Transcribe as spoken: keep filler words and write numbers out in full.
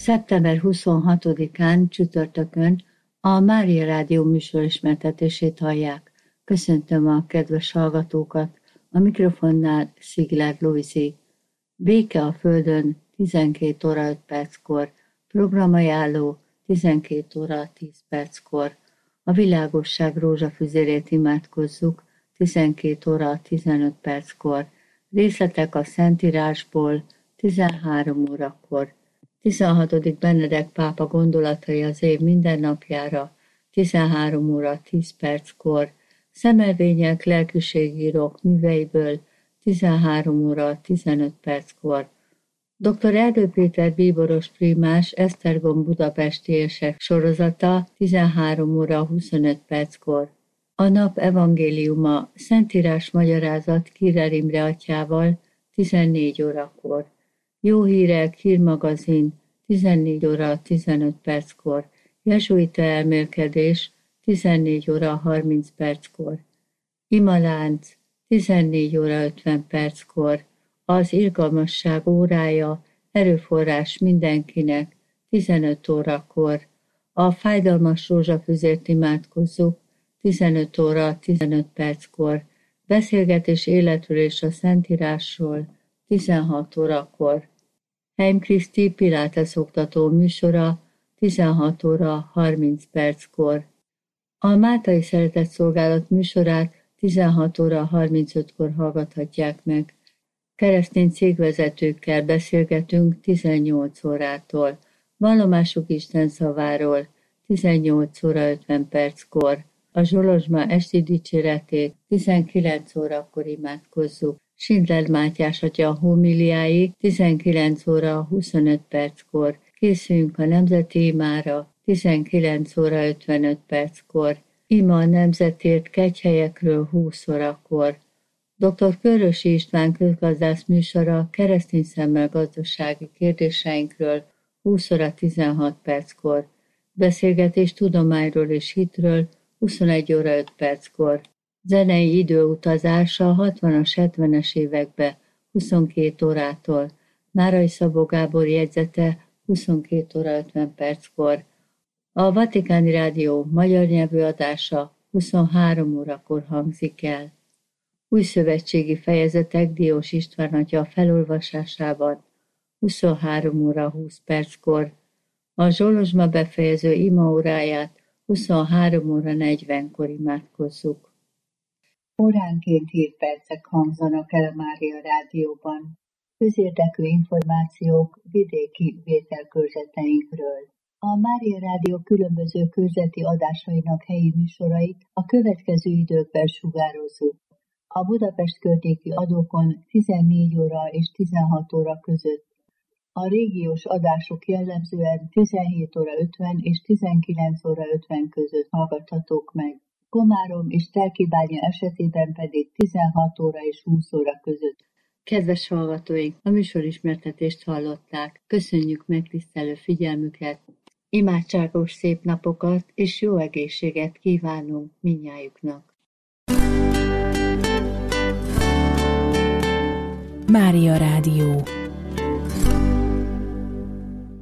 szeptember huszonhatodikán csütörtökön a Mária Rádió műsorismertetését hallják. Köszöntöm a kedves hallgatókat, a mikrofonnál Szigler Lujzi. Béke a Földön tizenkét óra öt perckor, programajánló tizenkét óra tíz perckor. A világosság rózsafüzérét imádkozzuk tizenkét óra tizenöt perckor. Részletek a Szentírásból tizenhárom órakor. tizenhatodik Benedek pápa gondolatai az év mindennapjára tizenhárom óra tíz perckor. Szemelvények lelkiségírók műveiből tizenhárom óra tizenöt perckor. doktor Erdő Péter bíboros primás Esztergom budapesti érsek sorozata tizenhárom óra huszonöt perckor. A nap evangéliuma Szentírás magyarázat Kirer Imre atyával tizennégy órakor. Jó hírek hírmagazin tizennégy óra tizenöt perckor. Jezsuita elmélkedés tizennégy óra harminc perckor. Imalánc tizennégy óra ötven perckor. Az irgalmasság órája, erőforrás mindenkinek tizenöt órakor. A fájdalmas rózsafüzért imádkozzuk tizenöt óra tizenöt perckor. Beszélgetés életről és a Szentírásról tizenhat órakor. Heim Kriszti Pilates oktató műsora tizenhat óra harminc perckor. A Máltai Szeretett Szolgálat műsorát tizenhat óra harmincötkor hallgathatják meg. Keresztény cégvezetőkkel beszélgetünk tizennyolc órától. Vallomásuk Isten szaváról tizennyolc óra ötven perckor. A Zsolozsma esti dicséretét tizenkilenc órakor imádkozzuk. Schindler Mátyás atya homiliái tizenkilenc óra huszonöt perckor. Készüljünk a nemzeti imára tizenkilenc óra ötvenöt perckor. Ima a nemzetért kegyhelyekről húsz órakor. doktor Körösi István közgazdász műsora keresztény szemmel gazdasági kérdéseinkről húsz óra tizenhat perckor. Beszélgetés tudományról és hitről huszonegy óra öt perckor. Zenei időutazás a hatvanas, hetvenes évekbe huszonkét órától. Nárai Szabó Gábor jegyzete huszonkét óra ötven perckor. A Vatikáni Rádió magyar nyelvű adása huszonhárom órakor hangzik el. Új szövetségi fejezetek Diós István atya felolvasásában huszonhárom óra húsz perckor. A Zsolozsma befejező imaóráját huszonhárom óra negyvenkor imádkozzuk. Óránként hírpercek hangzanak el a Mária Rádióban. Közérdekű információk vidéki vételkörzeteinkről. A Mária Rádió különböző körzeti adásainak helyi műsorait a következő időkben sugározzuk. A Budapest környéki adókon tizennégy óra és tizenhat óra között. A régiós adások jellemzően tizenhét óra ötven és tizenkilenc óra ötven között hallgathatók meg. Komárom és Telkibánya esetében pedig tizenhat óra és húsz óra között. Kedves hallgatóink, a műsorismertetést hallották. Köszönjük megtisztelő figyelmüket. Imádságos szép napokat és jó egészséget kívánunk mindnyájuknak. Mária Rádió.